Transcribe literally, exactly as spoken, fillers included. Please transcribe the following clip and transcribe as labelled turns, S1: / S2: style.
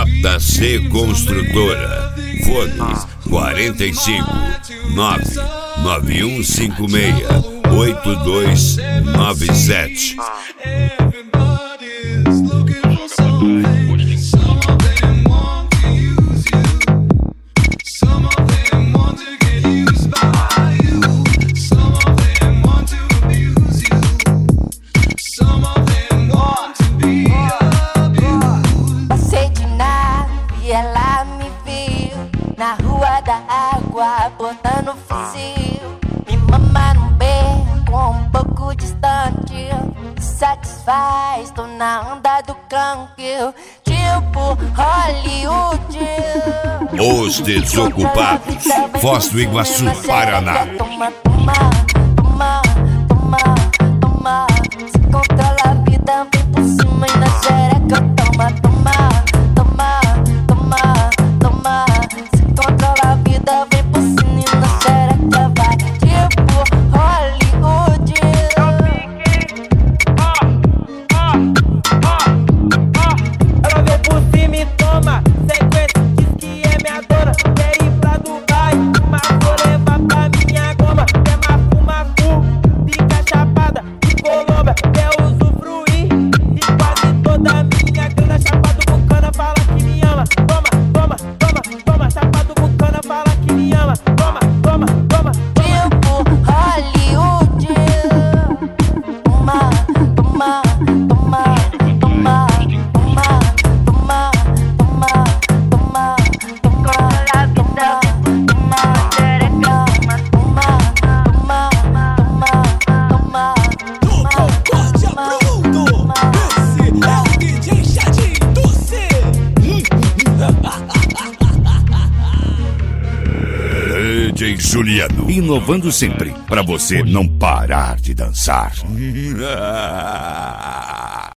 S1: J C Construtora. Fone quarenta e cinco, nove nove um cinco seis, oito dois nove sete.
S2: Na rua da água, botando fuzil. Me mama num beco um pouco distante. Me satisfaz, tô na onda do canque. Tipo Hollywood.
S1: Os Desocupados, Foz do Iguaçu, Paraná.
S2: Toma, toma, toma, toma, toma. Se controla a vida, vem por cima e na xereca. Toma, toma, toma, toma, toma. Controla a vida, vem por cima e na xereca vai. Tipo Hollywood.
S3: Ela vem por cima e toma sequência, diz que é minha dona. Quer ir pra Dubai, mas vou levar pra minha goma. Quer mafu-mafu, fica chapada de Colômbia. Quer usufruir de quase toda a minha grana. Chapado Bucana fala que me ama. Toma, toma, toma, toma. Chapado Bucana fala que me ama. Toma, toma, toma.
S2: Tipo Hollywood. Toma, toma, toma, toma, toma, toma, toma, toma, toma, toma, toma, xereca. Toma, toma, toma, toma, toma, toma,
S4: Esse é o D J Chadinho do C.
S1: D J Juliano, inovando sempre, pra você não parar de dançar.